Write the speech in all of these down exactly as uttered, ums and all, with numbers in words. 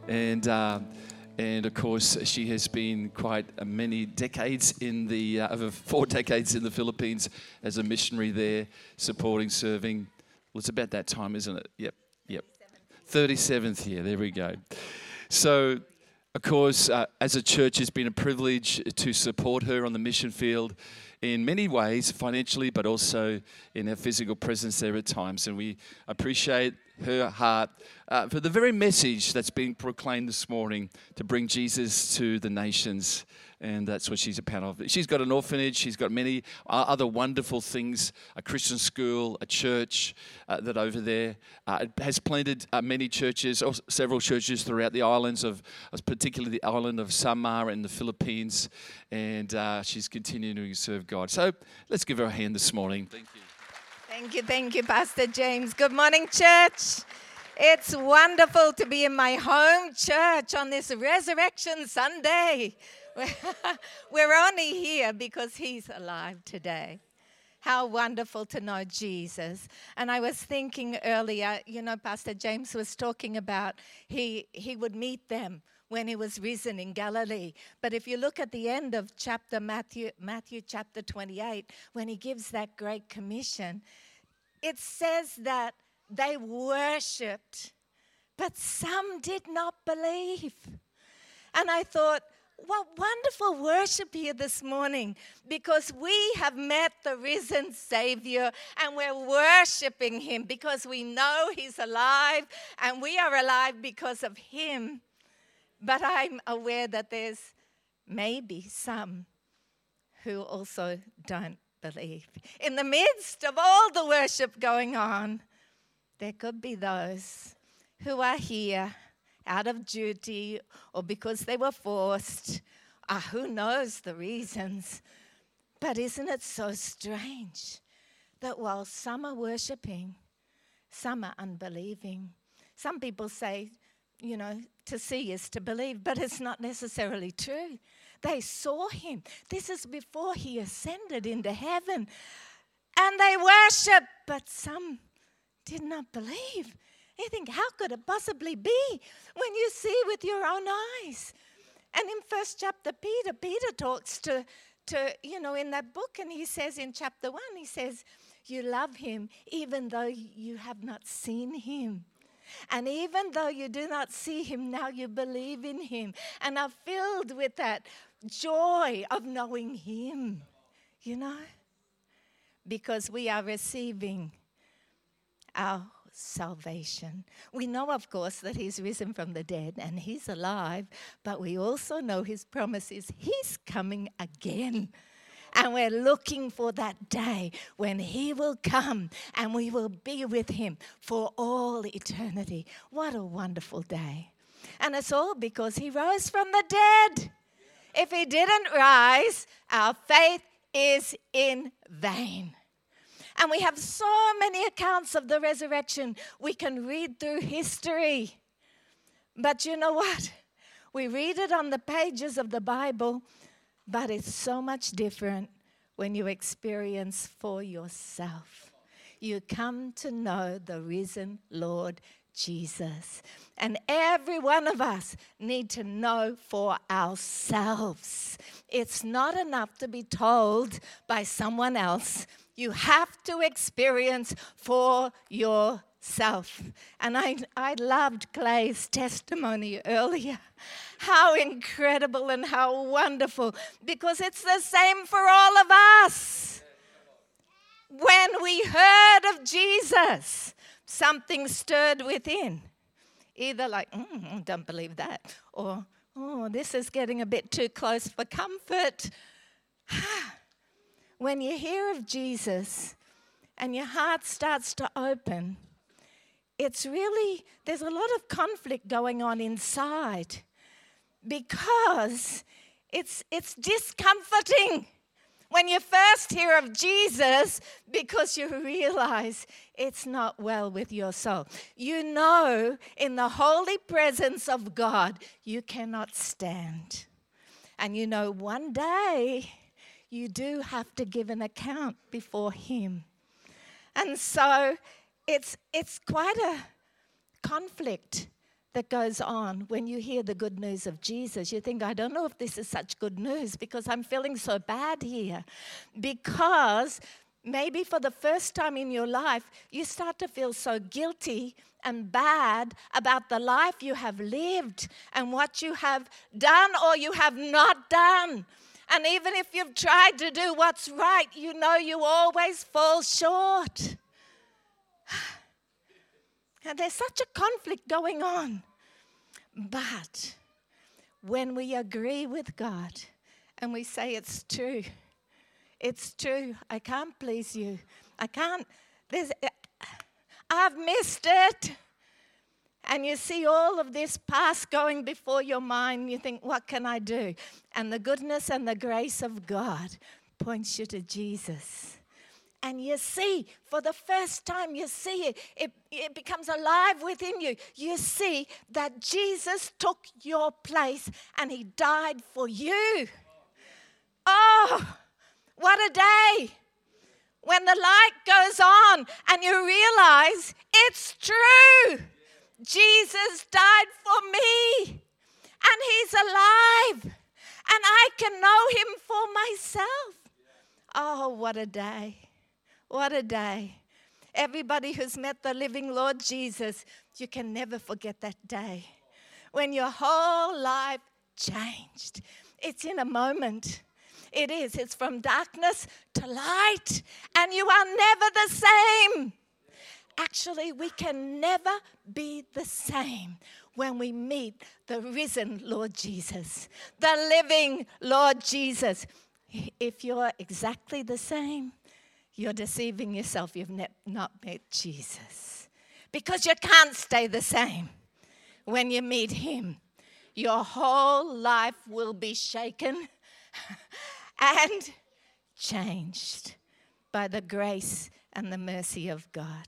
And um, and of course, she has been quite uh, many decades in the, uh, over four decades in the Philippines as a missionary there, supporting, serving. Well, it's about that time, isn't it? Yep, yep. thirty-seventh year, there we go. So, of course, uh, as a church, it's been a privilege to support her on the mission field in many ways, financially, but also in her physical presence there at times. And we appreciate her heart uh, for the very message that's being proclaimed this morning to bring Jesus to the nations. And that's what she's a part of. She's got an orphanage. She's got many other wonderful things, a Christian school, a church uh, that over there uh, has planted uh, many churches, or several churches throughout the islands of, particularly the island of Samar in the Philippines. And uh, she's continuing to serve God. So let's give her a hand this morning. Thank you. Thank you, thank you, Pastor James. Good morning, church. It's wonderful to be in my home church on this Resurrection Sunday. We're only here because he's alive today. How wonderful to know Jesus. And I was thinking earlier, you know, Pastor James was talking about he he would meet them when he was risen in Galilee. But if you look at the end of chapter Matthew, Matthew chapter twenty-eight, when he gives that great commission, it says that they worshipped, but some did not believe. And I thought, what wonderful worship here this morning, because we have met the risen Savior and we're worshiping him because we know he's alive and we are alive because of him. But I'm aware that there's maybe some who also don't believe. In the midst of all the worship going on, there could be those who are here out of duty or because they were forced. Uh, who knows the reasons? But isn't it so strange that while some are worshiping, some are unbelieving? Some people say, you know, to see is to believe, but it's not necessarily true. They saw him. This is before he ascended into heaven. And they worship, but some did not believe. You think, how could it possibly be when you see with your own eyes? And in first chapter, Peter, Peter talks to, to, you know, in that book, and he says in chapter one, he says, you love him even though you have not seen him. And even though you do not see him now, you believe in him and are filled with that joy of knowing him, you know, because we are receiving our salvation. We know, of course, that he's risen from the dead and he's alive, but we also know his promise is he's coming again. And we're looking for that day when he will come and we will be with him for all eternity. What a wonderful day. And it's all because he rose from the dead. If he didn't rise, our faith is in vain. And we have so many accounts of the resurrection. We can read through history. But you know what? We read it on the pages of the Bible, but it's so much different when you experience for yourself. You come to know the risen Lord Jesus. And every one of us need to know for ourselves. It's not enough to be told by someone else. You have to experience for yourself. And I, I loved Clay's testimony earlier. How incredible and how wonderful, because it's the same for all of us. When we heard of Jesus, something stirred within. Either like, mm, don't believe that, or, oh, this is getting a bit too close for comfort. When you hear of Jesus and your heart starts to open, it's really, there's a lot of conflict going on inside because it's it's discomforting when you first hear of Jesus because you realize it's not well with your soul. You know in the holy presence of God you cannot stand. And you know one day you do have to give an account before him. And so it's it's quite a conflict that goes on when you hear the good news of Jesus. You think, I don't know if this is such good news because I'm feeling so bad here. Because maybe for the first time in your life, you start to feel so guilty and bad about the life you have lived and what you have done or you have not done. And even if you've tried to do what's right, you know you always fall short. And there's such a conflict going on. But when we agree with God and we say it's true, it's true, I can't please you. I can't, there's, I've missed it. And you see all of this past going before your mind. You think, what can I do? And the goodness and the grace of God points you to Jesus. And you see, for the first time, you see it, it, it becomes alive within you. You see that Jesus took your place and he died for you. Oh, what a day. When the light goes on and you realize it's true. Jesus died for me and he's alive and I can know him for myself. Oh, what a day. What a day. Everybody who's met the living Lord Jesus, you can never forget that day when your whole life changed. It's in a moment. It is. It's from darkness to light, and you are never the same. Actually, we can never be the same when we meet the risen Lord Jesus, the living Lord Jesus. If you're exactly the same, you're deceiving yourself. You've ne- not met Jesus. Because you can't stay the same when you meet him. Your whole life will be shaken and changed by the grace and the mercy of God.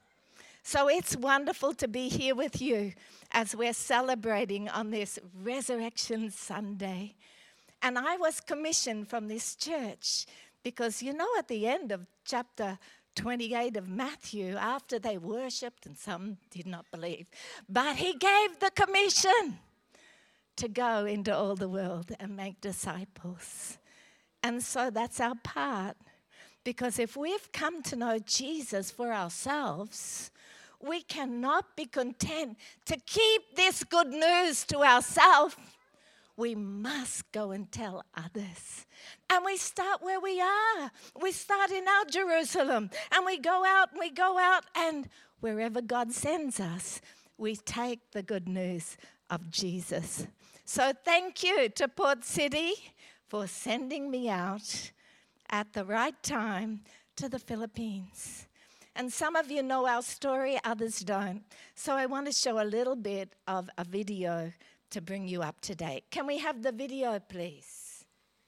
So it's wonderful to be here with you as we're celebrating on this Resurrection Sunday. And I was commissioned from this church because, you know, at the end of chapter twenty-eight of Matthew, after they worshipped, and some did not believe, but he gave the commission to go into all the world and make disciples. And so that's our part. Because if we've come to know Jesus for ourselves, we cannot be content to keep this good news to ourselves. We must go and tell others. And we start where we are. We start in our Jerusalem. And we go out and we go out. And wherever God sends us, we take the good news of Jesus. So thank you to Port City for sending me out at the right time to the Philippines. And some of you know our story, others don't. So I want to show a little bit of a video to bring you up to date. Can we have the video, please?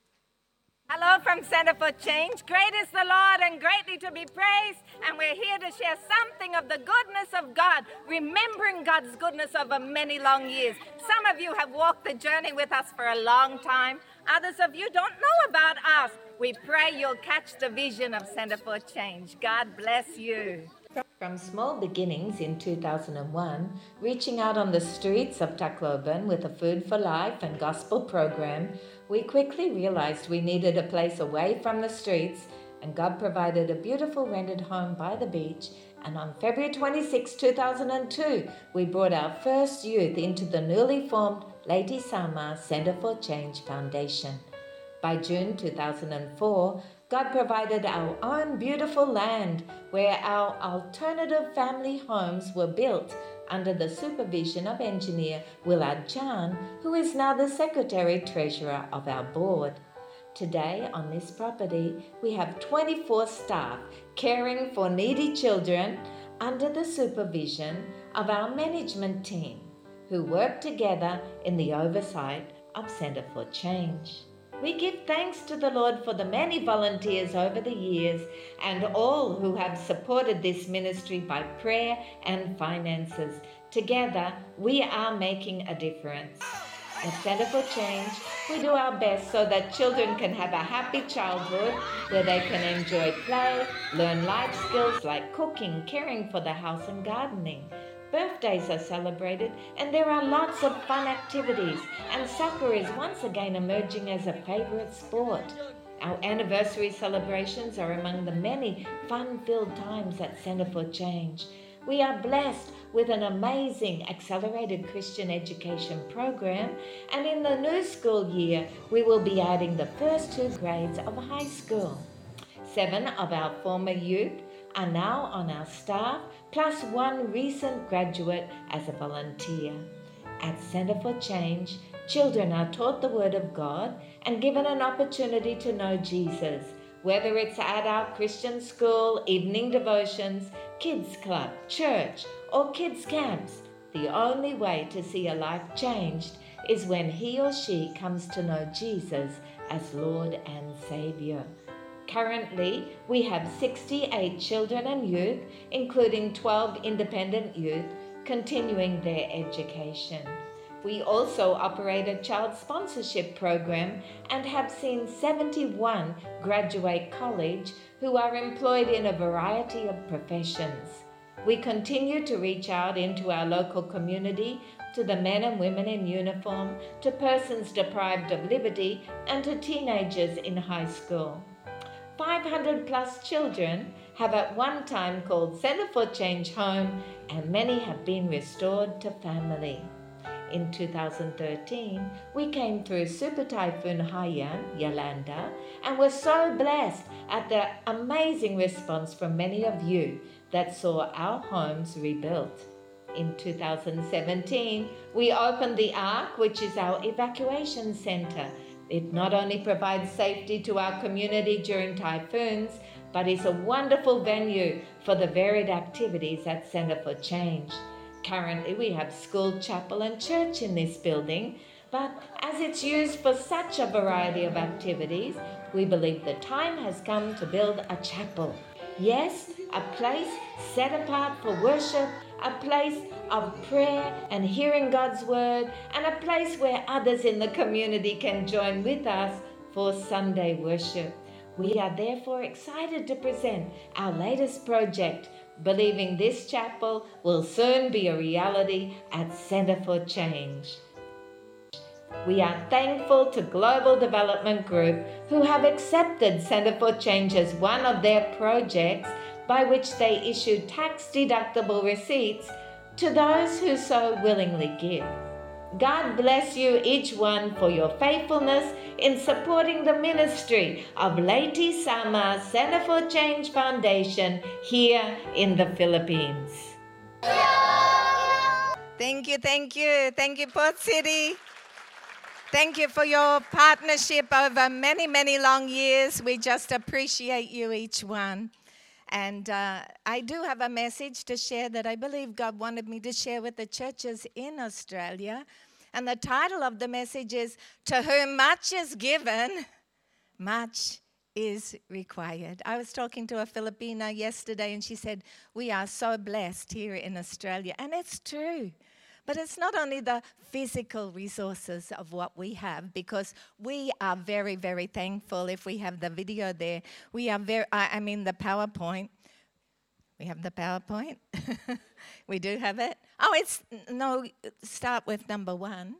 Hello from Center for Change. Great is the Lord and greatly to be praised. And we're here to share something of the goodness of God, remembering God's goodness over many long years. Some of you have walked the journey with us for a long time. Others of you don't know about us. We pray you'll catch the vision of Center for Change. God bless you. From small beginnings in two thousand one, reaching out on the streets of Tacloban with a Food for Life and gospel program, we quickly realized we needed a place away from the streets, and God provided a beautiful rented home by the beach. And on February twenty-sixth, two thousand two, we brought our first youth into the newly formed Lady Sama Center for Change Foundation. By June two thousand four, God provided our own beautiful land where our alternative family homes were built under the supervision of engineer Willard Chan, who is now the Secretary Treasurer of our board. Today on this property, we have twenty-four staff caring for needy children under the supervision of our management team, who work together in the oversight of Center for Change. We give thanks to the Lord for the many volunteers over the years and all who have supported this ministry by prayer and finances. Together, we are making a difference. At Center for Change, we do our best so that children can have a happy childhood where they can enjoy play, learn life skills like cooking, caring for the house and gardening. birthdays are celebrated, and there are lots of fun activities, and soccer is once again emerging as a favourite sport. Our anniversary celebrations are among the many fun-filled times at Centre for Change. We are blessed with an amazing accelerated Christian education program, and in the new school year, we will be adding the first two grades of high school. Seven of our former youth are now on our staff, plus one recent graduate as a volunteer. At Centre for Change, children are taught the Word of God and given an opportunity to know Jesus, whether it's at our Christian school, evening devotions, kids club, church, or kids camps. The only way to see a life changed is when he or she comes to know Jesus as Lord and Saviour. Currently, we have sixty-eight children and youth, including twelve independent youth, continuing their education. We also operate a child sponsorship program and have seen seventy-one graduate college who are employed in a variety of professions. We continue to reach out into our local community, to the men and women in uniform, to persons deprived of liberty, and to teenagers in high school. five hundred plus children have at one time called Centre for Change home, and many have been restored to family. In two thousand thirteen, we came through Super Typhoon Haiyan, Yolanda, and were so blessed at the amazing response from many of you that saw our homes rebuilt. In two thousand seventeen, we opened the Ark, which is our evacuation center. It not only provides safety to our community during typhoons, but is a wonderful venue for the varied activities at Centre for Change. Currently, we have school, chapel, and church in this building, but as it's used for such a variety of activities, we believe the time has come to build a chapel. Yes, a place set apart for worship, a place of prayer and hearing God's word, and a place where others in the community can join with us for Sunday worship. We are therefore excited to present our latest project, believing this chapel will soon be a reality at Centre for Change. We are thankful to Global Development Group, who have accepted Centre for Change as one of their projects, by which they issue tax-deductible receipts to those who so willingly give. God bless you each one for your faithfulness in supporting the ministry of Lady Sama Centre for Change Foundation here in the Philippines. Thank you, thank you. Thank you, Port City. Thank you for your partnership over many, many long years. We just appreciate you, each one. And uh, I do have a message to share that I believe God wanted me to share with the churches in Australia. And the title of the message is, "To whom much is given, much is required." I was talking to a Filipina yesterday, and she said, "We are so blessed here in Australia." And it's true. But it's not only the physical resources of what we have, because we are very, very thankful. If we have the video there, we are very, I mean the PowerPoint. We have the PowerPoint. We do have it. Oh, it's, no, start with number one.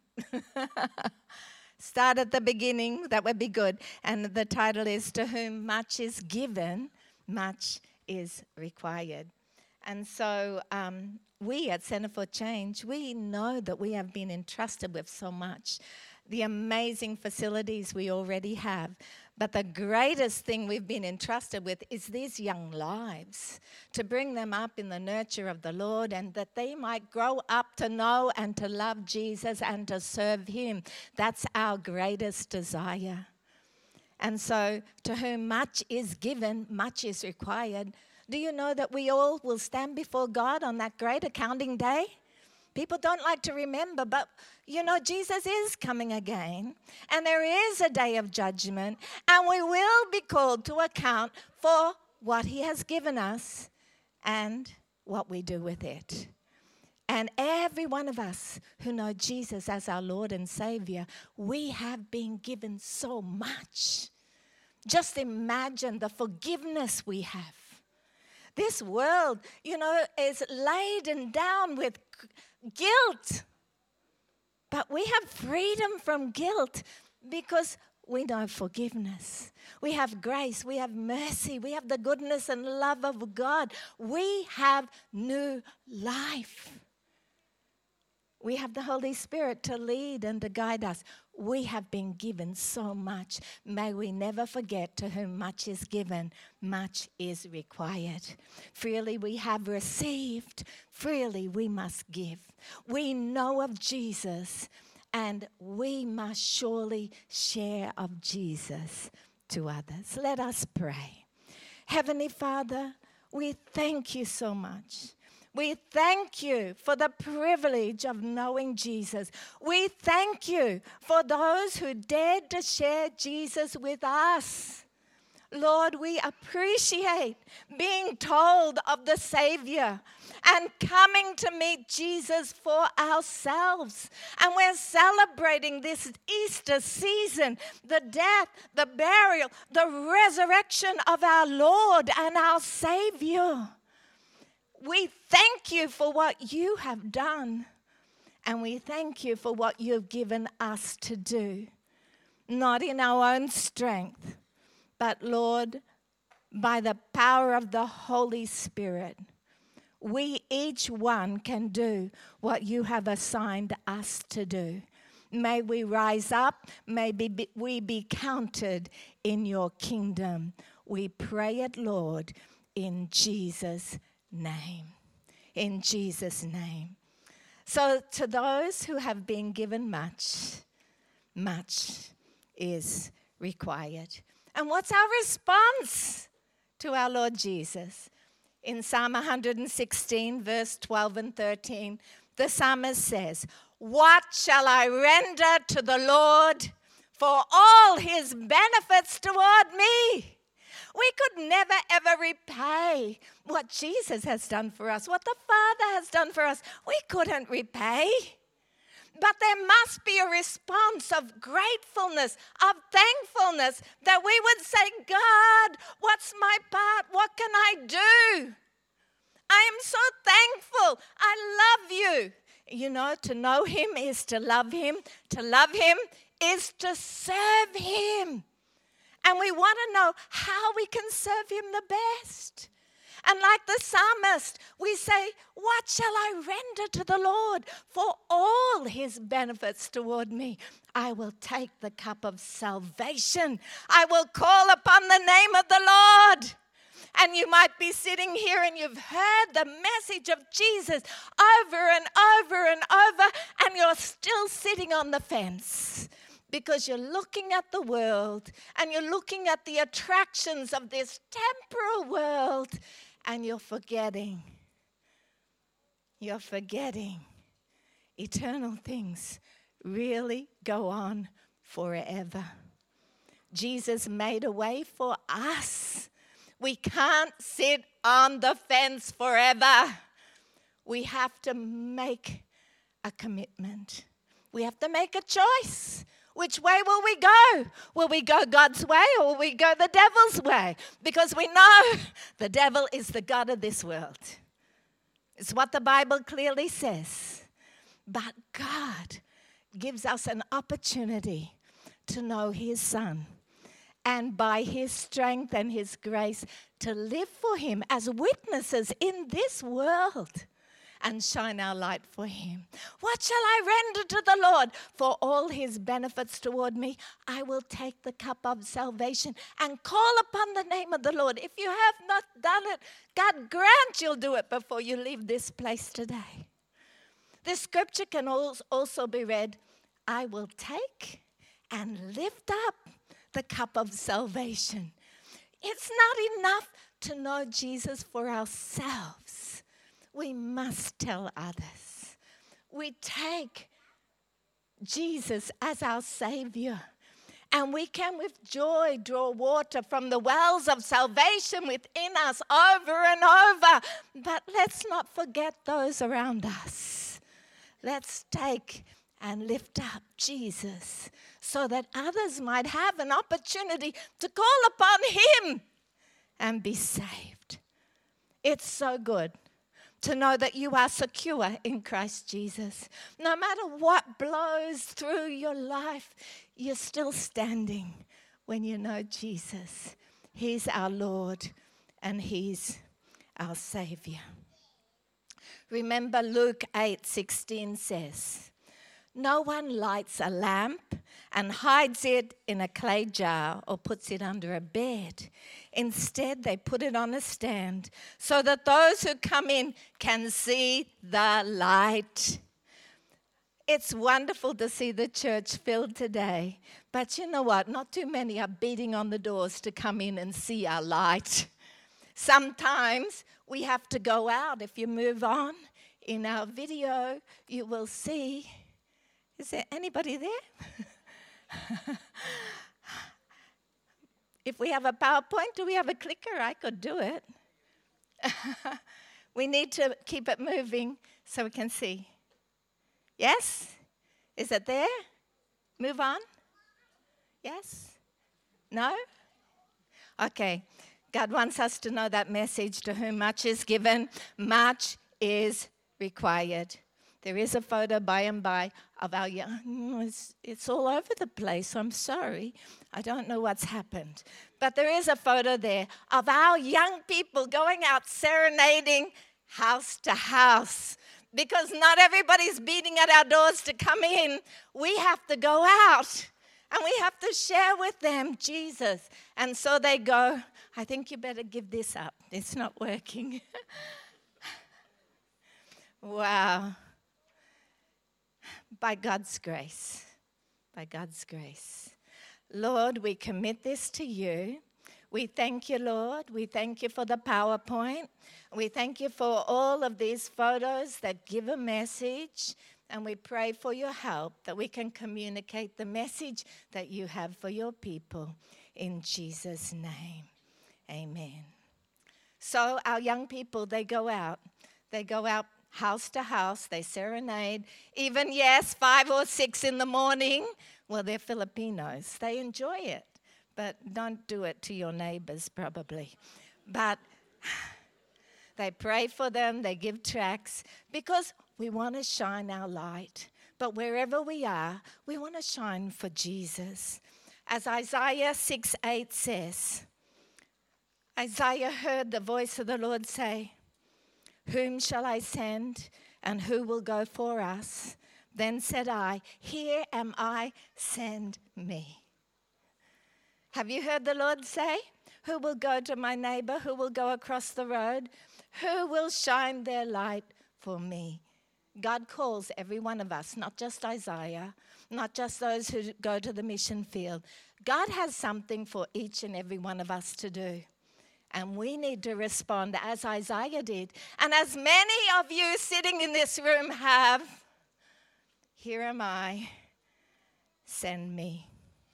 Start at the beginning, that would be good. And the title is, "To whom much is given, much is required." And so um, we at Centre for Change, we know that we have been entrusted with so much. The amazing facilities we already have. But the greatest thing we've been entrusted with is these young lives, to bring them up in the nurture of the Lord, and that they might grow up to know and to love Jesus and to serve Him. That's our greatest desire. And so, to whom much is given, much is required. Do you know that we all will stand before God on that great accounting day? People don't like to remember, but you know, Jesus is coming again, and there is a day of judgment, and we will be called to account for what He has given us and what we do with it. And every one of us who know Jesus as our Lord and Savior, we have been given so much. Just imagine the forgiveness we have. This world, you know, is laden down with guilt. But we have freedom from guilt because we know forgiveness. We have grace. We have mercy. We have the goodness and love of God. We have new life. We have the Holy Spirit to lead and to guide us. We have been given so much. May we never forget, to whom much is given, much is required. Freely we have received, freely we must give. We know of Jesus, and we must surely share of Jesus to others. Let us pray. Heavenly Father, we thank you so much. We thank you for the privilege of knowing Jesus. We thank you for those who dared to share Jesus with us. Lord, we appreciate being told of the Savior and coming to meet Jesus for ourselves. And we're celebrating this Easter season, the death, the burial, the resurrection of our Lord and our Savior. We thank you for what you have done, and we thank you for what you've given us to do, not in our own strength, but, Lord, by the power of the Holy Spirit. We each one can do what you have assigned us to do. May we rise up, may we be counted in your kingdom. We pray it, Lord, in Jesus' name. name. In Jesus' name. So to those who have been given much, much is required. And what's our response to our Lord Jesus? In Psalm one sixteen, verse twelve and thirteen, the psalmist says, "What shall I render to the Lord for all his benefits toward me?" We could never, ever repay what Jesus has done for us, what the Father has done for us. We couldn't repay. But there must be a response of gratefulness, of thankfulness, that we would say, God, what's my part? What can I do? I am so thankful. I love you. You know, to know him is to love him. To love him is to serve him. And we want to know how we can serve him the best. And like the psalmist, we say, what shall I render to the Lord for all his benefits toward me? I will take the cup of salvation. I will call upon the name of the Lord. And you might be sitting here and you've heard the message of Jesus over and over and over, and you're still sitting on the fence. Because you're looking at the world and you're looking at the attractions of this temporal world, and you're forgetting. You're forgetting eternal things really go on forever. Jesus made a way for us. We can't sit on the fence forever. We have to make a commitment. We have to make a choice. Which way will we go? Will we go God's way or will we go the devil's way? Because we know the devil is the god of this world. It's what the Bible clearly says. But God gives us an opportunity to know his Son, and by his strength and his grace to live for him as witnesses in this world and shine our light for him. What shall I render to the Lord for all his benefits toward me? I will take the cup of salvation and call upon the name of the Lord. If you have not done it, God grant you'll do it before you leave this place today. This scripture can also be read, I will take and lift up the cup of salvation. It's not enough to know Jesus for ourselves. We must tell others. We take Jesus as our Savior, and we can with joy draw water from the wells of salvation within us over and over. But let's not forget those around us. Let's take and lift up Jesus so that others might have an opportunity to call upon him and be saved. It's so good to know that you are secure in Christ Jesus. No matter what blows through your life, you're still standing when you know Jesus. He's our Lord and He's our Savior. Remember Luke eight sixteen says, "No one lights a lamp and hides it in a clay jar or puts it under a bed. Instead, they put it on a stand so that those who come in can see the light." It's wonderful to see the church filled today. But you know what? Not too many are beating on the doors to come in and see our light. Sometimes we have to go out. If you move on in our video, you will see. Is there anybody there? If we have a PowerPoint, do we have a clicker? I could do it. We need to keep it moving so we can see. Yes? Is it there? Move on. Yes? No? Okay. God wants us to know that message. To whom much is given, much is required. There is a photo by and by of our young, it's, it's all over the place, I'm sorry. I don't know what's happened. But there is a photo there of our young people going out serenading house to house. Because not everybody's beating at our doors to come in. We have to go out and we have to share with them Jesus. And so they go, I think you better give this up. It's not working. Wow. By God's grace, by God's grace. Lord, we commit this to you. We thank you, Lord. We thank you for the PowerPoint. We thank you for all of these photos that give a message. And we pray for your help that we can communicate the message that you have for your people. In Jesus' name, amen. So our young people, they go out. They go out house to house. They serenade. Even, yes, five or six in the morning. Well, they're Filipinos. They enjoy it. But don't do it to your neighbors, probably. But they pray for them. They give tracts because we want to shine our light. But wherever we are, we want to shine for Jesus. As Isaiah six eight says, Isaiah heard the voice of the Lord say, "Whom shall I send, and who will go for us?" Then said I, "Here am I, send me." Have you heard the Lord say, who will go to my neighbor? Who will go across the road? Who will shine their light for me? God calls every one of us, not just Isaiah, not just those who go to the mission field. God has something for each and every one of us to do. And we need to respond as Isaiah did. And as many of you sitting in this room have, here am I, send me.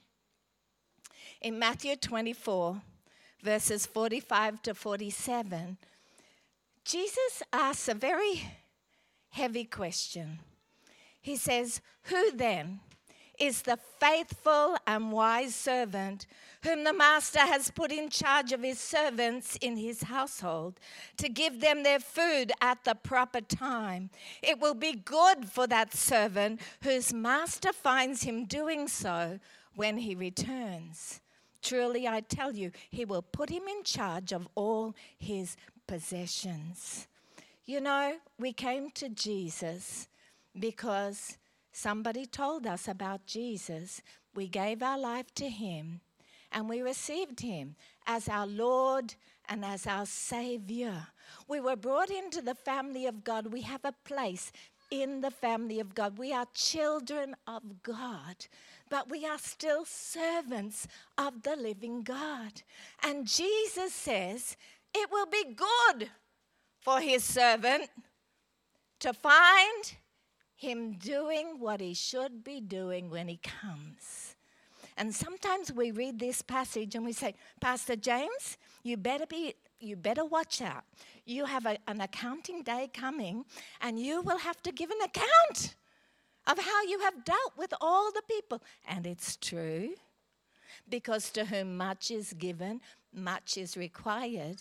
In Matthew twenty-four, verses forty-five to forty-seven, Jesus asks a very heavy question. He says, "Who then is the faithful and wise servant whom the master has put in charge of his servants in his household to give them their food at the proper time? It will be good for that servant whose master finds him doing so when he returns. Truly, I tell you, he will put him in charge of all his possessions." You know, we came to Jesus because somebody told us about Jesus. We gave our life to him and we received him as our Lord and as our Savior. We were brought into the family of God. We have a place in the family of God. We are children of God, but we are still servants of the living God. And Jesus says it will be good for his servant to find him doing what he should be doing when he comes. And sometimes we read this passage and we say, "Pastor James, you better be you better watch out. You have a, an accounting day coming and you will have to give an account of how you have dealt with all the people." And it's true, because to whom much is given, much is required.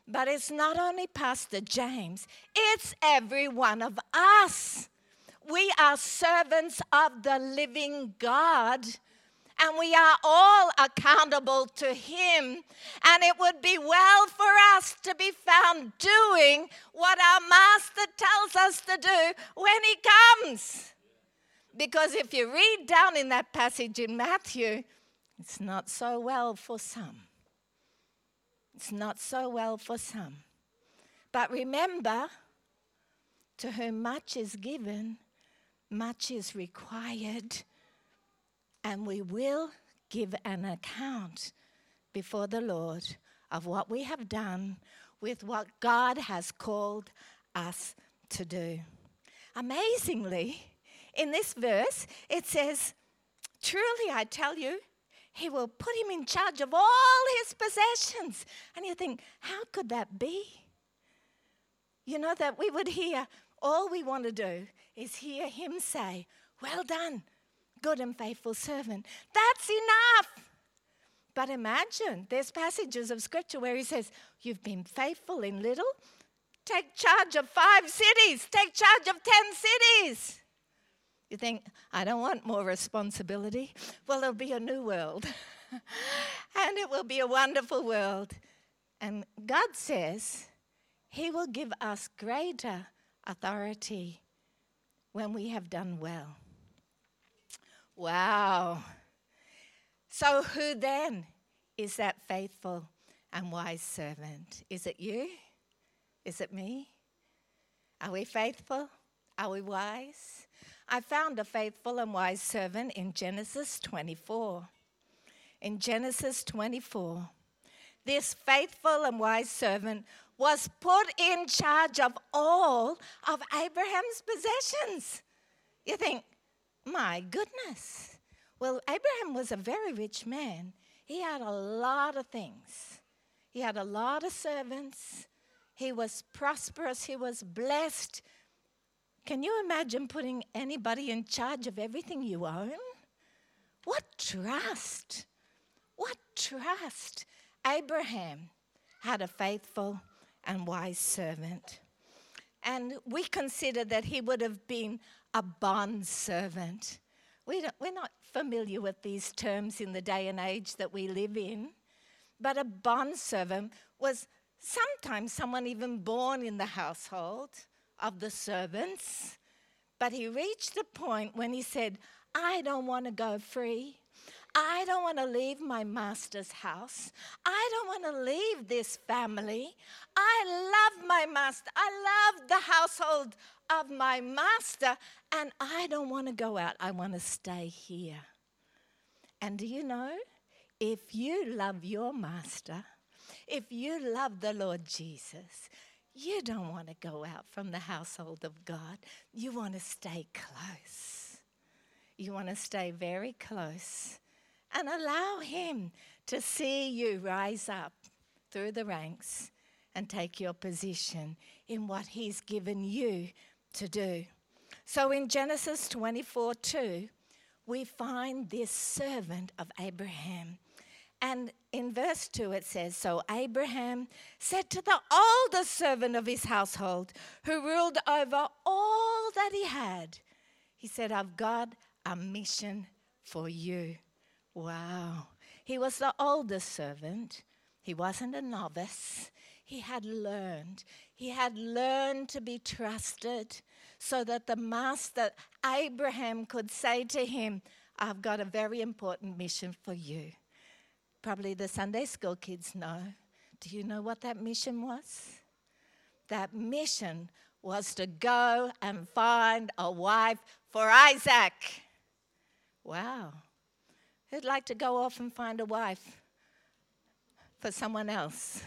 But it's not only Pastor James, it's every one of us. We are servants of the living God, and we are all accountable to him. And it would be well for us to be found doing what our Master tells us to do when he comes. Because if you read down in that passage in Matthew, it's not so well for some. It's not so well for some. But remember, to whom much is given, much is required, and we will give an account before the Lord of what we have done with what God has called us to do. Amazingly, in this verse, it says, truly I tell you, he will put him in charge of all his possessions. And you think, how could that be? You know, that we would hear, all we want to do is hear him say, well done, good and faithful servant. That's enough. But imagine, there's passages of scripture where he says, you've been faithful in little, take charge of five cities, take charge of ten cities. You think, I don't want more responsibility. Well, there'll be a new world. And it will be a wonderful world. And God says he will give us greater authority when we have done well. Wow. So who then is that faithful and wise servant? Is it you? Is it me? Are we faithful? Are we wise? I found a faithful and wise servant in Genesis twenty-four. In Genesis twenty-four, this faithful and wise servant was put in charge of all of Abraham's possessions. You think, my goodness. Well, Abraham was a very rich man. He had a lot of things. He had a lot of servants. He was prosperous. He was blessed. Can you imagine putting anybody in charge of everything you own? What trust. What trust. Abraham had a faithful and wise servant. And we consider that he would have been a bond servant. We don't, we're not familiar with these terms in the day and age that we live in. But a bond servant was sometimes someone even born in the household of the servants. But he reached the point when he said, I don't want to go free. I don't want to leave my master's house. I don't want to leave this family. I love my master. I love the household of my master, and I don't want to go out. I want to stay here. And do you know, if you love your master, if you love the Lord Jesus, you don't want to go out from the household of God. You want to stay close. You want to stay very close and allow him to see you rise up through the ranks and take your position in what he's given you to do. So in Genesis twenty-four two, we find this servant of Abraham. And in verse two it says, so Abraham said to the oldest servant of his household, who ruled over all that he had, he said, I've got a mission for you. Wow. He was the oldest servant. He wasn't a novice. He had learned. He had learned to be trusted so that the master, Abraham, could say to him, I've got a very important mission for you. Probably the Sunday school kids know. Do you know what that mission was? That mission was to go and find a wife for Isaac. Wow. Who'd like to go off and find a wife for someone else?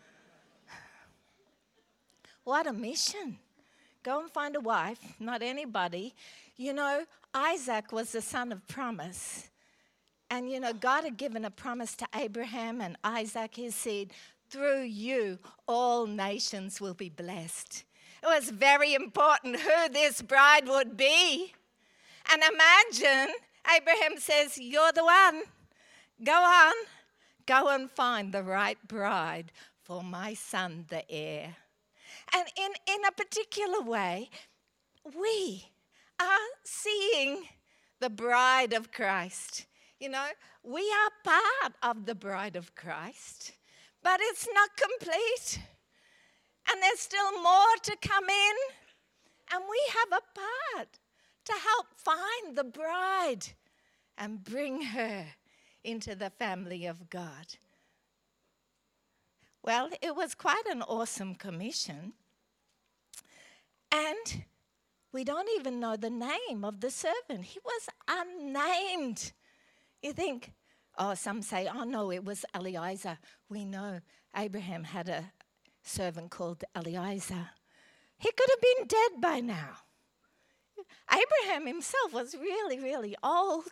What a mission. Go and find a wife, not anybody. You know, Isaac was the son of promise. And, you know, God had given a promise to Abraham and Isaac, his seed. Through you, all nations will be blessed. It was very important who this bride would be. And imagine, Abraham says, you're the one. Go on. Go and find the right bride for my son, the heir. And in, in a particular way, we are seeing the bride of Christ. You know, we are part of the bride of Christ, but it's not complete. And there's still more to come in. And we have a part to help find the bride and bring her into the family of God. Well, it was quite an awesome commission. And we don't even know the name of the servant. He was unnamed. You think, oh, some say, oh, no, it was Eliezer. We know Abraham had a servant called Eliezer. He could have been dead by now. Abraham himself was really, really old.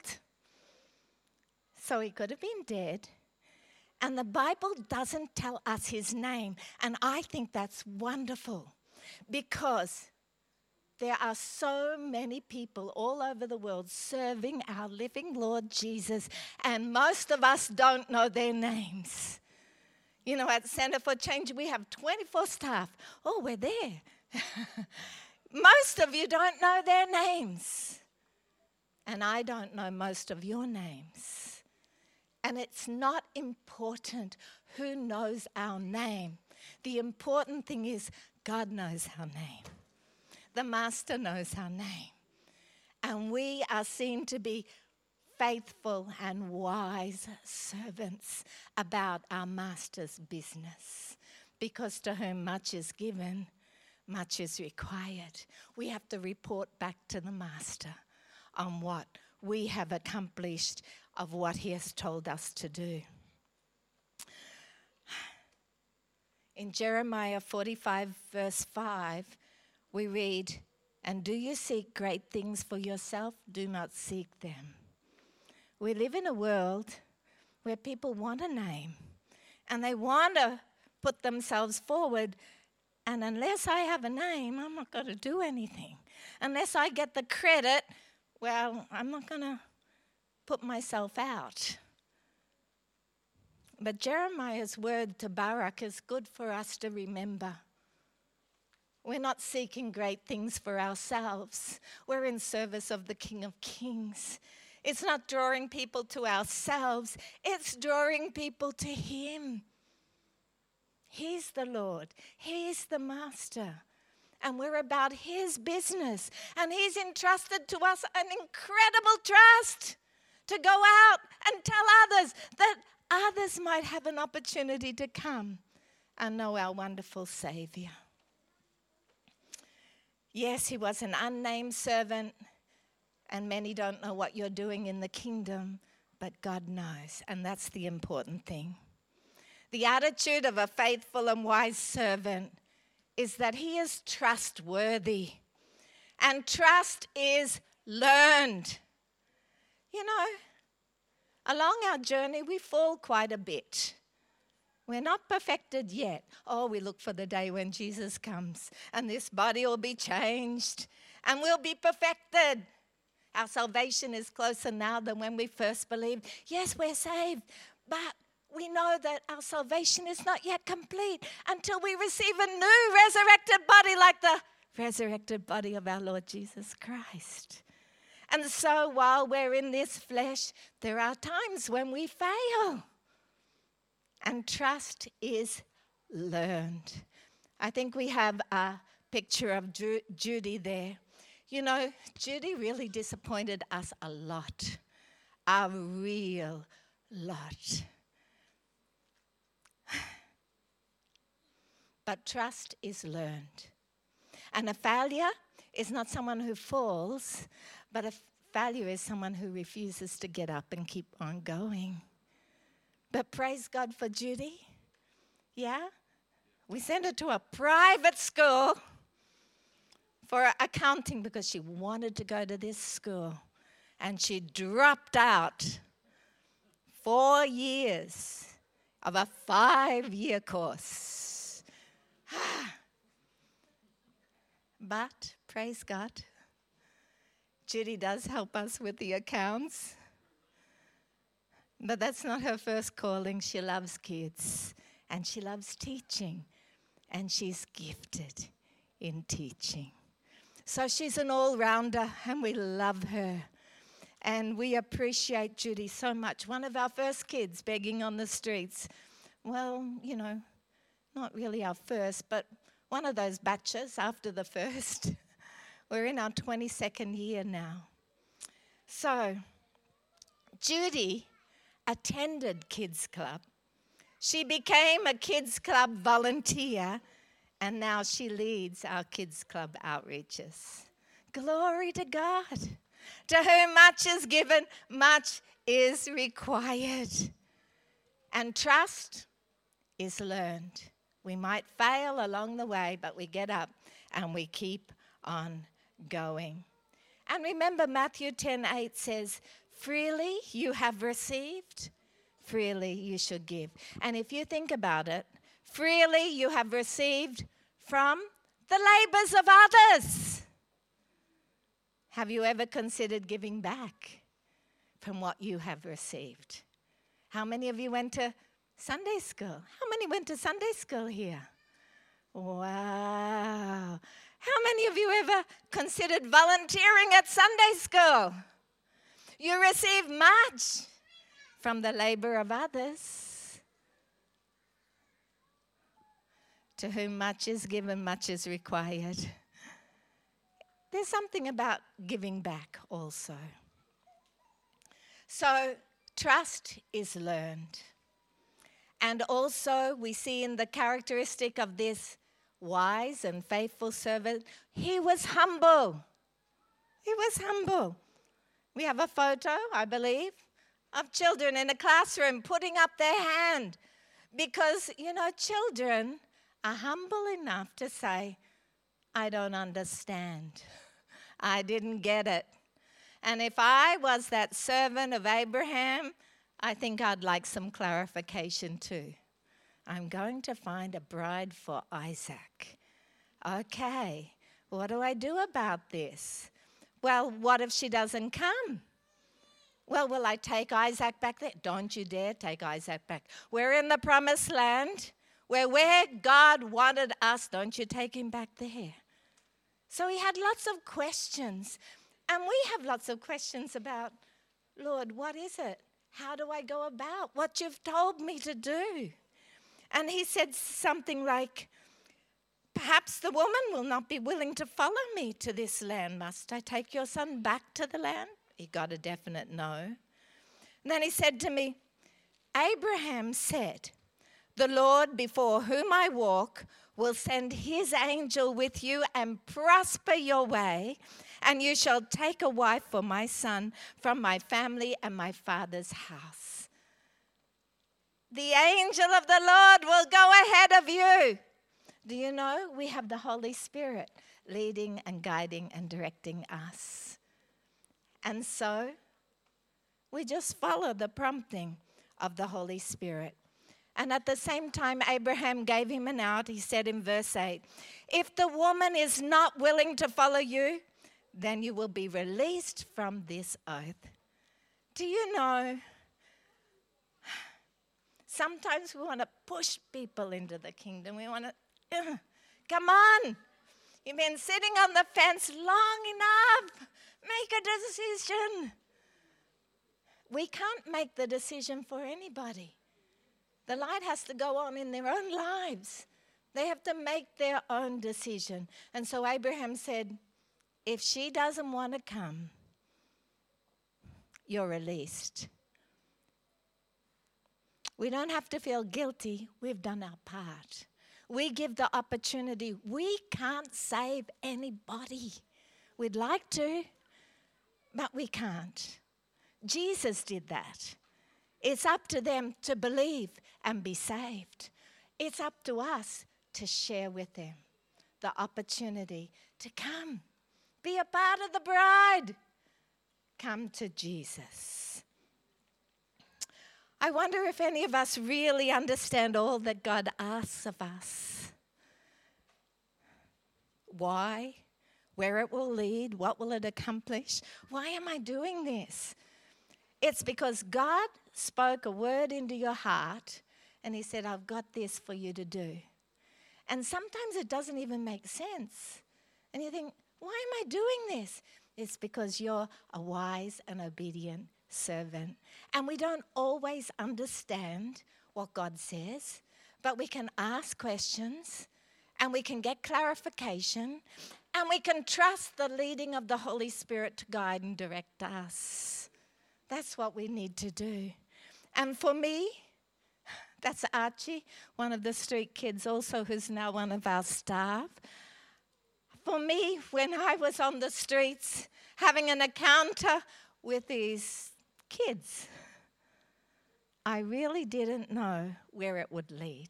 So he could have been dead. And the Bible doesn't tell us his name. And I think that's wonderful because there are so many people all over the world serving our living Lord Jesus, and most of us don't know their names. You know, at Center for Change, we have twenty-four staff. Oh, we're there. Most of you don't know their names. And I don't know most of your names. And it's not important who knows our name. The important thing is God knows our name. The Master knows our name. And we are seen to be faithful and wise servants about our Master's business. Because to whom much is given, much is required. We have to report back to the Master on what we have accomplished of what he has told us to do. In Jeremiah forty-five, verse five, we read, "And do you seek great things for yourself? Do not seek them." We live in a world where people want a name and they want to put themselves forward. And unless I have a name, I'm not going to do anything. Unless I get the credit, well, I'm not going to put myself out. But Jeremiah's word to Barak is good for us to remember. We're not seeking great things for ourselves. We're in service of the King of Kings. It's not drawing people to ourselves. It's drawing people to him. He's the Lord. He's the Master. And we're about his business. And he's entrusted to us an incredible trust to go out and tell others that others might have an opportunity to come and know our wonderful Savior. Yes, he was an unnamed servant, and many don't know what you're doing in the kingdom, but God knows, and that's the important thing. The attitude of a faithful and wise servant is that he is trustworthy, and trust is learned. You know, along our journey, we fall quite a bit. We're not perfected yet. Oh, we look for the day when Jesus comes and this body will be changed and we'll be perfected. Our salvation is closer now than when we first believed. Yes, we're saved, but we know that our salvation is not yet complete until we receive a new resurrected body like the resurrected body of our Lord Jesus Christ. And so while we're in this flesh, there are times when we fail. And trust is learned. I think we have a picture of Ju- Judy there. You know, Judy really disappointed us a lot, a real lot. But trust is learned. And a failure is not someone who falls, but a failure is someone who refuses to get up and keep on going. But praise God for Judy. Yeah? We sent her to a private school for accounting because she wanted to go to this school. And she dropped out four years of a five-year course. But, praise God, Judy does help us with the accounts. But that's not her first calling. She loves kids. and she loves teaching, and she's gifted in teaching. So she's an all-rounder, and we love her. And we appreciate Judy so much. One of our first kids begging on the streets. Well, you know, not really our first, but one of those batches after the first. We're in our twenty-second year now. So, Judy attended Kids Club. She became a Kids Club volunteer, and now she leads our Kids Club outreaches. Glory to God. To whom much is given, much is required. And trust is learned. We might fail along the way, but we get up and we keep on going. And remember, Matthew ten eight says, freely you have received, freely you should give. And if you think about it, freely you have received from the labors of others. Have you ever considered giving back from what you have received? How many of you went to Sunday school? How many went to Sunday school here? Wow. How many of you ever considered volunteering at Sunday school? You receive much from the labor of others. To whom much is given, much is required. There's something about giving back also. So, trust is learned. And also, we see in the characteristic of this wise and faithful servant, he was humble. He was humble. We have a photo, I believe, of children in a classroom putting up their hand because, you know, children are humble enough to say, I don't understand. I didn't get it. And if I was that servant of Abraham, I think I'd like some clarification too. I'm going to find a bride for Isaac. Okay, what do I do about this? Well, what if she doesn't come? Well, will I take Isaac back there? Don't you dare take Isaac back. We're in the promised land. We're where God wanted us. Don't you take him back there. So he had lots of questions. And we have lots of questions about, Lord, what is it? How do I go about what you've told me to do? And he said something like, perhaps the woman will not be willing to follow me to this land. Must I take your son back to the land? He got a definite no. And then he said to me, Abraham said, the Lord before whom I walk will send his angel with you and prosper your way, and you shall take a wife for my son from my family and my father's house. The angel of the Lord will go ahead of you. Do you know we have the Holy Spirit leading and guiding and directing us? And so we just follow the prompting of the Holy Spirit. And at the same time, Abraham gave him an out. He said in verse eight, if the woman is not willing to follow you, then you will be released from this oath. Do you know, sometimes we want to push people into the kingdom. We want to, uh, come on. You've been sitting on the fence long enough. Make a decision. We can't make the decision for anybody. The light has to go on in their own lives. They have to make their own decision. And so Abraham said, if she doesn't want to come, you're released. We don't have to feel guilty. We've done our part. We give the opportunity. We can't save anybody. We'd like to, but we can't. Jesus did that. It's up to them to believe and be saved. It's up to us to share with them the opportunity to come. Be a part of the bride. Come to Jesus. I wonder if any of us really understand all that God asks of us. Why? Where it will lead? What will it accomplish? Why am I doing this? It's because God spoke a word into your heart And he said, I've got this for you to do. And sometimes it doesn't even make sense. And you think, why am I doing this? It's because you're a wise and obedient servant. And we don't always understand what God says, but we can ask questions and we can get clarification and we can trust the leading of the Holy Spirit to guide and direct us. That's what we need to do. And for me, that's Archie, one of the street kids also, who's now one of our staff. For me, when I was on the streets having an encounter with these kids, I really didn't know where it would lead.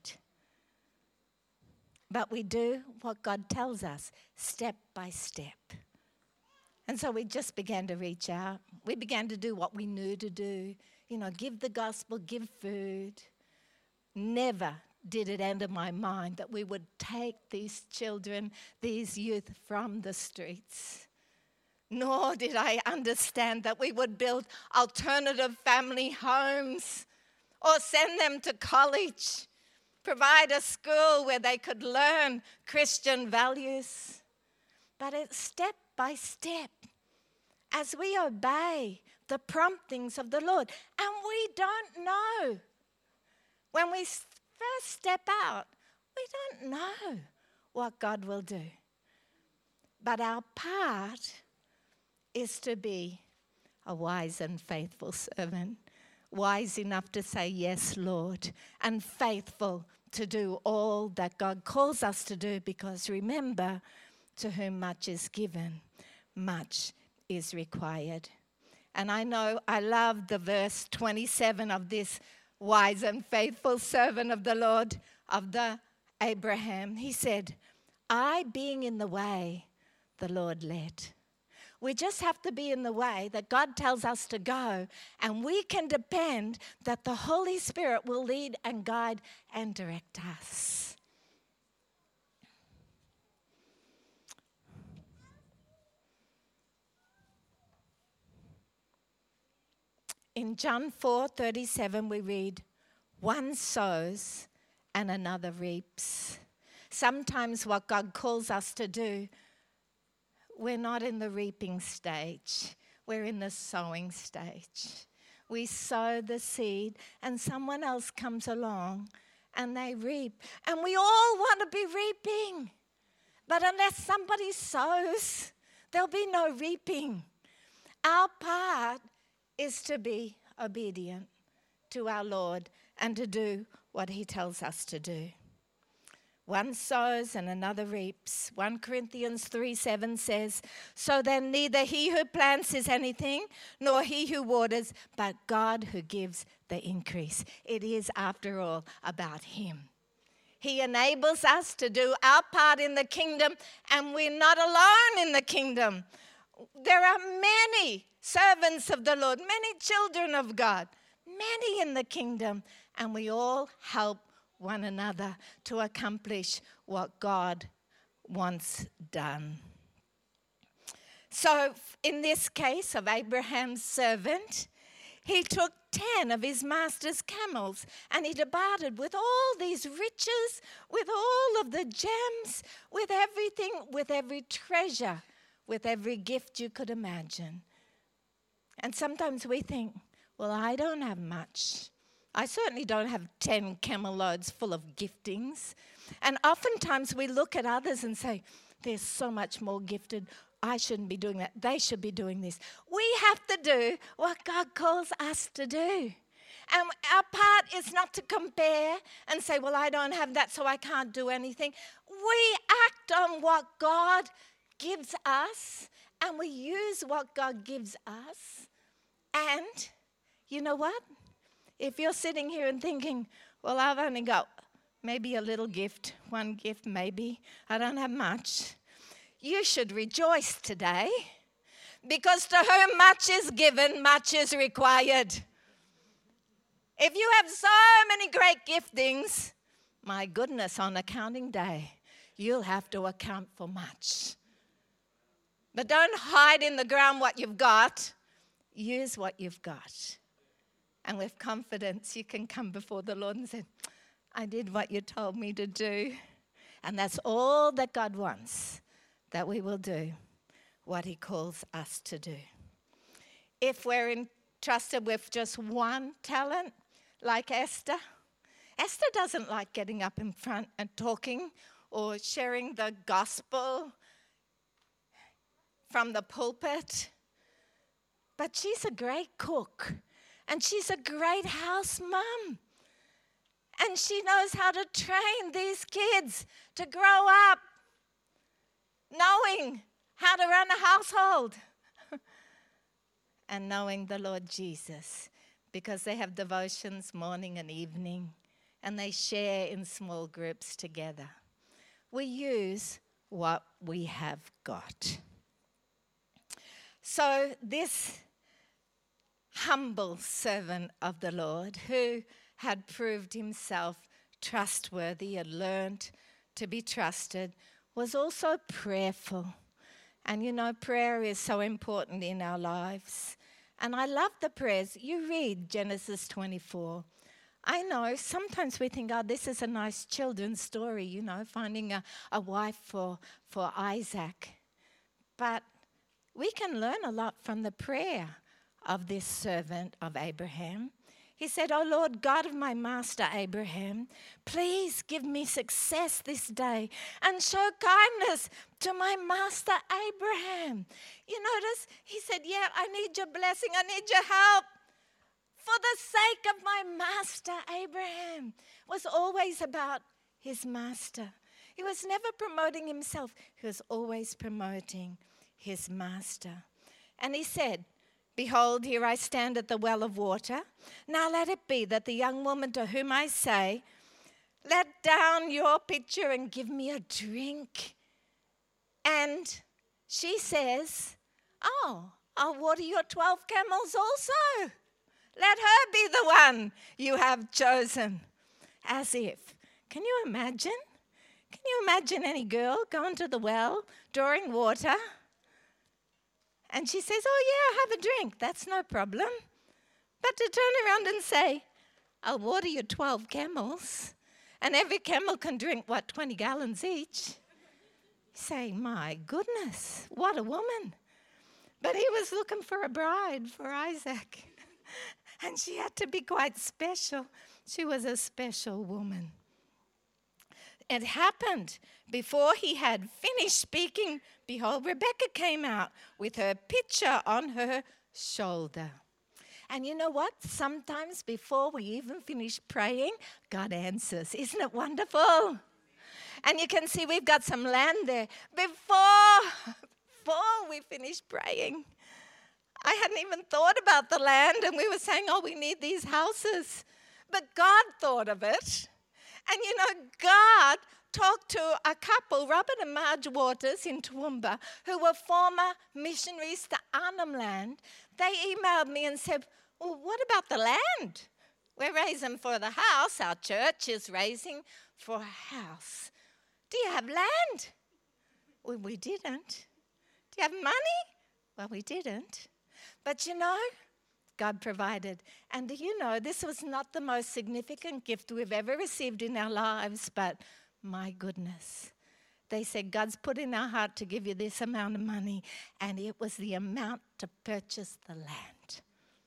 But we do what God tells us, step by step. And so we just began to reach out. We began to do what we knew to do. You know, give the gospel, give food. Never did it enter my mind that we would take these children, these youth from the streets. Nor did I understand that we would build alternative family homes or send them to college, provide a school where they could learn Christian values. But it's step by step as we obey the promptings of the Lord. And we don't know. When we first step out, we don't know what God will do. But our part is to be a wise and faithful servant, wise enough to say, yes, Lord, and faithful to do all that God calls us to do, because remember, to whom much is given, much is required. And I know I love the verse twenty-seven of this wise and faithful servant of the Lord, of the Abraham. He said, I being in the way, the Lord led. We just have to be in the way that God tells us to go, and we can depend that the Holy Spirit will lead and guide and direct us. In John four thirty-seven, we read, one sows and another reaps. Sometimes what God calls us to do, we're not in the reaping stage. We're in the sowing stage. We sow the seed and someone else comes along and they reap. And we all want to be reaping. But unless somebody sows, there'll be no reaping. Our part is to be obedient to our Lord and to do what he tells us to do. One sows and another reaps. First Corinthians three seven says, so then neither he who plants is anything, nor he who waters, but God who gives the increase. It is, after all, about him. He enables us to do our part in the kingdom, and we're not alone in the kingdom. There are many servants of the Lord, many children of God, many in the kingdom, and we all help one another to accomplish what God wants done. So in this case of Abraham's servant, he took ten of his master's camels and he departed with all these riches, with all of the gems, with everything, with every treasure, with every gift you could imagine. And sometimes we think, well, I don't have much. I certainly don't have ten camel loads full of giftings. And oftentimes we look at others and say, they're so much more gifted. I shouldn't be doing that. They should be doing this. We have to do what God calls us to do. And our part is not to compare and say, well, I don't have that, so I can't do anything. We act on what God gives us, and we use what God gives us. And you know what? If you're sitting here and thinking, well, I've only got maybe a little gift, one gift maybe, I don't have much, you should rejoice today, because to whom much is given, much is required. If you have so many great giftings, my goodness, on accounting day, you'll have to account for much. But don't hide in the ground what you've got. Use what you've got. And with confidence, you can come before the Lord and say, I did what you told me to do. And that's all that God wants, that we will do what he calls us to do. If we're entrusted with just one talent, like Esther, Esther doesn't like getting up in front and talking or sharing the gospel from the pulpit. But she's a great cook, and she's a great house mum. And she knows how to train these kids to grow up knowing how to run a household and knowing the Lord Jesus, because they have devotions morning and evening, and they share in small groups together. We use what we have got. So this humble servant of the Lord, who had proved himself trustworthy and learned to be trusted, was also prayerful. And you know, prayer is so important in our lives. And I love the prayers. You read Genesis twenty-four. I know sometimes we think, oh, this is a nice children's story, you know, finding a, a wife for, for Isaac. But we can learn a lot from the prayer of this servant of Abraham. He said, "Oh Lord, God of my master Abraham, please give me success this day and show kindness to my master Abraham." You notice, he said, yeah, I need your blessing, I need your help. For the sake of my master Abraham. It was always about his master. He was never promoting himself. He was always promoting his master. And he said, "Behold, here I stand at the well of water. Now let it be that the young woman to whom I say, 'Let down your pitcher and give me a drink.' And she says, 'Oh, I'll water your twelve camels also. Let her be the one you have chosen.'" As if. Can you imagine? Can you imagine any girl going to the well, drawing water? And she says, "Oh yeah, have a drink. That's no problem." But to turn around and say, "I'll water your twelve camels, and every camel can drink, what, twenty gallons each." Say, my goodness, what a woman. But he was looking for a bride for Isaac. And she had to be quite special. She was a special woman. It happened before he had finished speaking. Behold, Rebecca came out with her pitcher on her shoulder. And you know what? Sometimes before we even finish praying, God answers. Isn't it wonderful? And you can see we've got some land there. Before, before we finish praying, I hadn't even thought about the land, and we were saying, oh, we need these houses. But God thought of it. And you know, God talked to a couple, Robert and Marge Waters in Toowoomba, who were former missionaries to Arnhem Land. They emailed me and said, well, what about the land? We're raising for the house. Our church is raising for a house. Do you have land? Well, we didn't. Do you have money? Well, we didn't. But you know, God provided. And do you know, this was not the most significant gift we've ever received in our lives, but my goodness. They said, God's put in our heart to give you this amount of money, and it was the amount to purchase the land.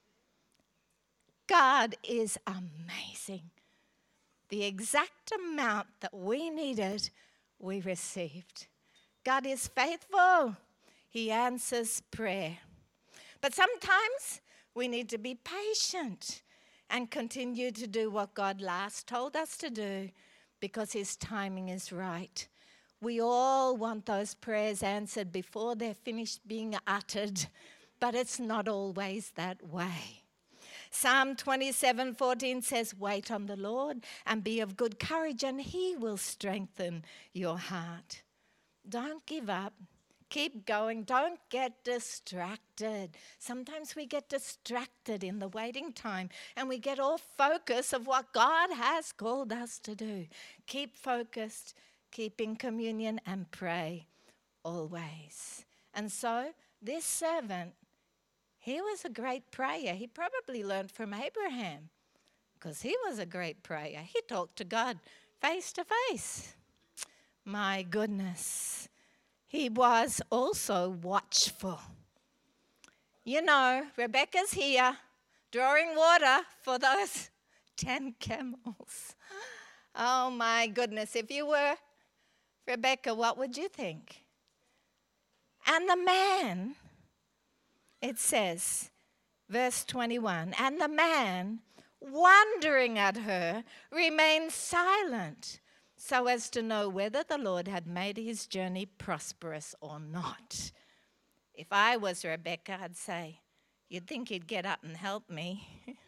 God is amazing. The exact amount that we needed, we received. God is faithful. He answers prayer. But sometimes we need to be patient and continue to do what God last told us to do because his timing is right. We all want those prayers answered before they're finished being uttered, but it's not always that way. Psalm twenty-seven fourteen says, wait on the Lord and be of good courage, and he will strengthen your heart. Don't give up. Keep going. Don't get distracted. Sometimes we get distracted in the waiting time and we get off focus of what God has called us to do. Keep focused, keep in communion, and pray always. And so this servant, he was a great prayer. He probably learned from Abraham. because he was a great prayer. He talked to God face to face. My goodness. He was also watchful. You know, Rebecca's here drawing water for those ten camels. Oh my goodness. If you were Rebecca, what would you think? And the man, it says, verse twenty-one, and the man, wondering at her, remained silent, so as to know whether the Lord had made his journey prosperous or not. If I was Rebecca, I'd say, you'd think he'd get up and help me.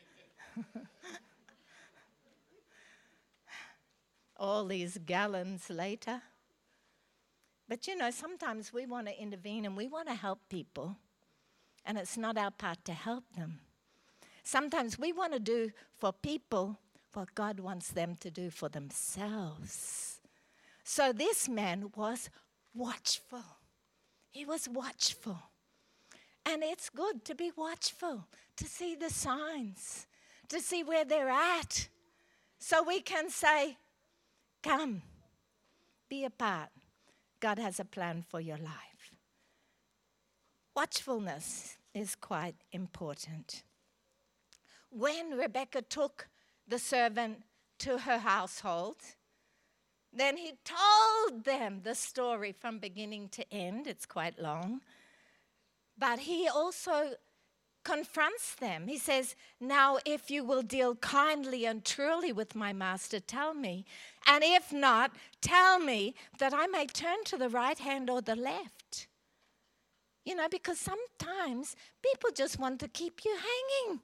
All these gallons later. But you know, sometimes we want to intervene and we want to help people, and it's not our part to help them. Sometimes we want to do for people what God wants them to do for themselves. So this man was watchful. He was watchful. And it's good to be watchful, to see the signs, to see where they're at, so we can say, come, be a part. God has a plan for your life. Watchfulness is quite important. When Rebecca took the servant to her household, then he told them the story from beginning to end. It's quite long. But he also confronts them. He says, now if you will deal kindly and truly with my master, tell me. And if not, tell me that I may turn to the right hand or the left. You know, because sometimes people just want to keep you hanging.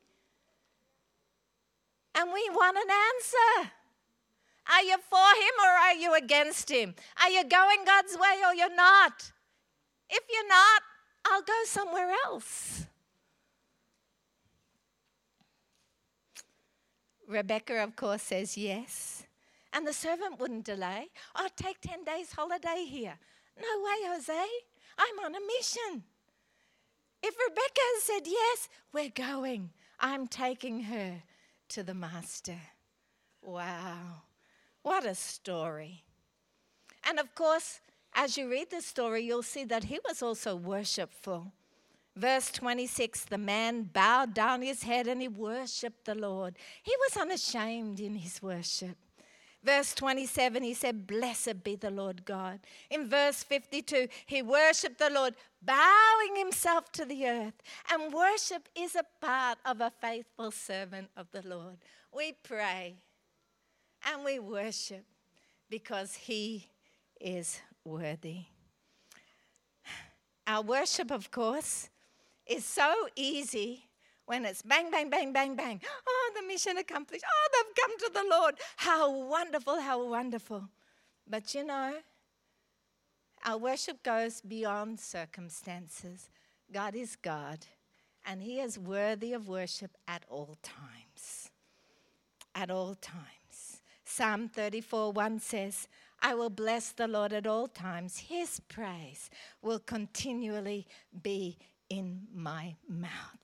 And we want an answer. Are you for him or are you against him? Are you going God's way or you're not? If you're not, I'll go somewhere else. Rebecca, of course, says yes. And the servant wouldn't delay. I'll take ten days holiday here. No way, Jose. I'm on a mission. If Rebecca has said yes, we're going. I'm taking her to the master. Wow. What a story. And of course, as you read the story, you'll see that he was also worshipful. Verse twenty-six, the man bowed down his head and he worshiped the Lord. He was unashamed in his worship. Verse twenty-seven, he said, blessed be the Lord God. In verse fifty-two, he worshiped the Lord, bowing himself to the earth. And worship is a part of a faithful servant of the Lord. We pray and we worship because he is worthy. Our worship, of course, is so easy when it's bang, bang, bang, bang, bang. Oh, the mission accomplished. Oh, they've come to the Lord. How wonderful, how wonderful. But you know, our worship goes beyond circumstances. God is God, and he is worthy of worship at all times. At all times. Psalm thirty-four one says, I will bless the Lord at all times. His praise will continually be in my mouth.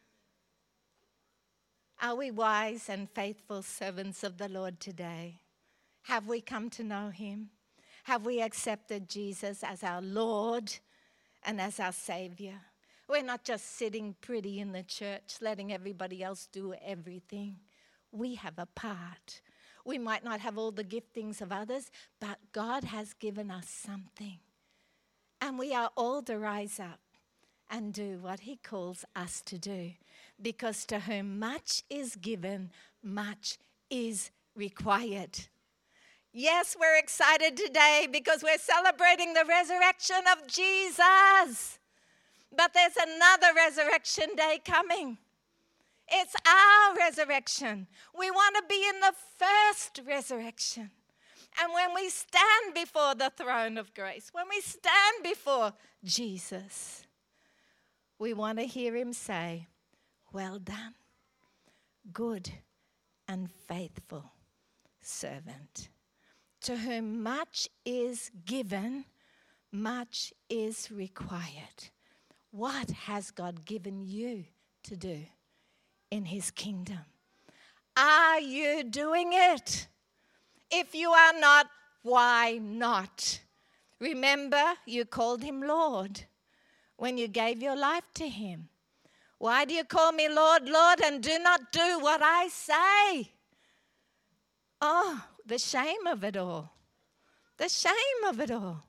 Are we wise and faithful servants of the Lord today? Have we come to know him? Have we accepted Jesus as our Lord and as our Savior? We're not just sitting pretty in the church, letting everybody else do everything. We have a part. We might not have all the giftings of others, but God has given us something. And we are all to rise up and do what he calls us to do. Because to whom much is given, much is required. Yes, we're excited today because we're celebrating the resurrection of Jesus. But there's another resurrection day coming. It's our resurrection. We want to be in the first resurrection. And when we stand before the throne of grace, when we stand before Jesus, we want to hear him say, well done, good and faithful servant. To whom much is given, much is required. What has God given you to do in his kingdom? Are you doing it? If you are not, why not? Remember, you called him Lord when you gave your life to him. Why do you call me Lord, Lord, and do not do what I say? Oh, the shame of it all. The shame of it all.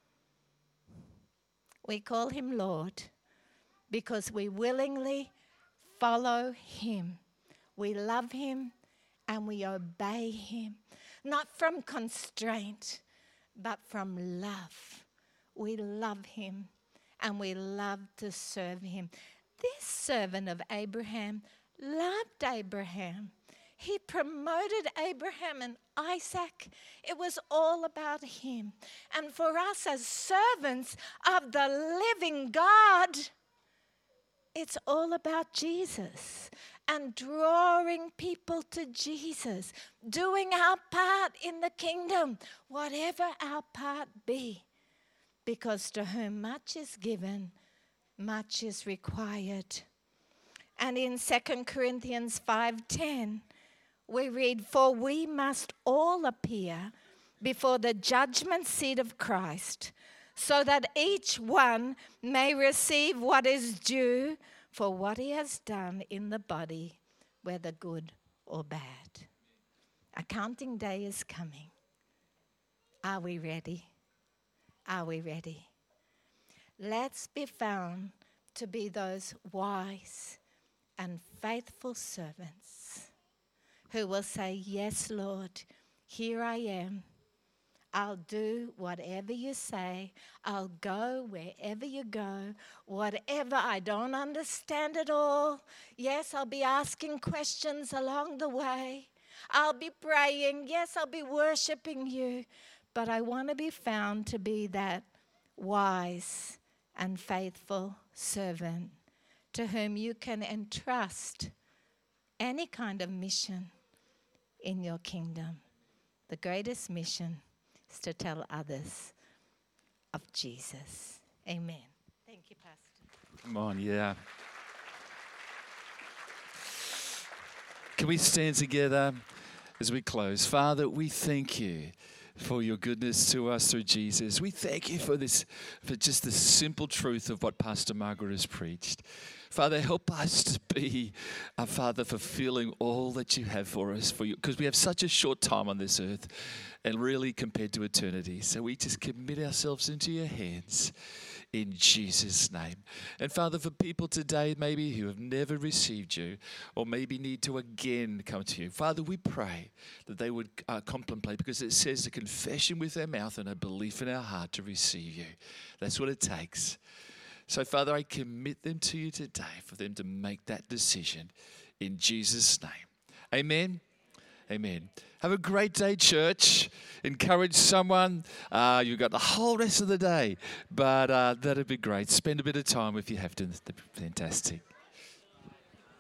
We call him Lord because we willingly follow him. We love him and we obey him, not from constraint, but from love. We love him and we love to serve him. This servant of Abraham loved Abraham. He promoted Abraham and Isaac. It was all about him. And for us as servants of the living God, it's all about Jesus and drawing people to Jesus, doing our part in the kingdom, whatever our part be. Because to whom much is given, much is required. And in Second Corinthians five ten, we read, "For we must all appear before the judgment seat of Christ, so that each one may receive what is due for what he has done in the body, whether good or bad." Accounting day is coming. Are we ready? Are we ready? Let's be found to be those wise and faithful servants who will say, "Yes, Lord, here I am. I'll do whatever you say. I'll go wherever you go. Whatever, I don't understand it all. Yes, I'll be asking questions along the way. I'll be praying. Yes, I'll be worshiping you. But I want to be found to be that wise and faithful servant to whom you can entrust any kind of mission in your kingdom. The greatest mission is to tell others of Jesus. Amen. Thank you, Pastor. Come on, yeah. Can we stand together as we close? Father, we thank you for your goodness to us through Jesus. We thank you for this, for just the simple truth of what Pastor Margaret has preached. Father, help us to be, uh, Father, fulfilling all that you have for us, for you, because we have such a short time on this earth, and really compared to eternity. So we just commit ourselves into your hands in Jesus' name. And Father, for people today maybe who have never received you, or maybe need to again come to you, Father, we pray that they would uh, contemplate, because it says a confession with their mouth and a belief in our heart to receive you. That's what it takes. So, Father, I commit them to you today for them to make that decision in Jesus' name. Amen. Amen. Have a great day, church. Encourage someone. Uh, you've got the whole rest of the day, but uh, that'd be great. Spend a bit of time if you have to. Fantastic.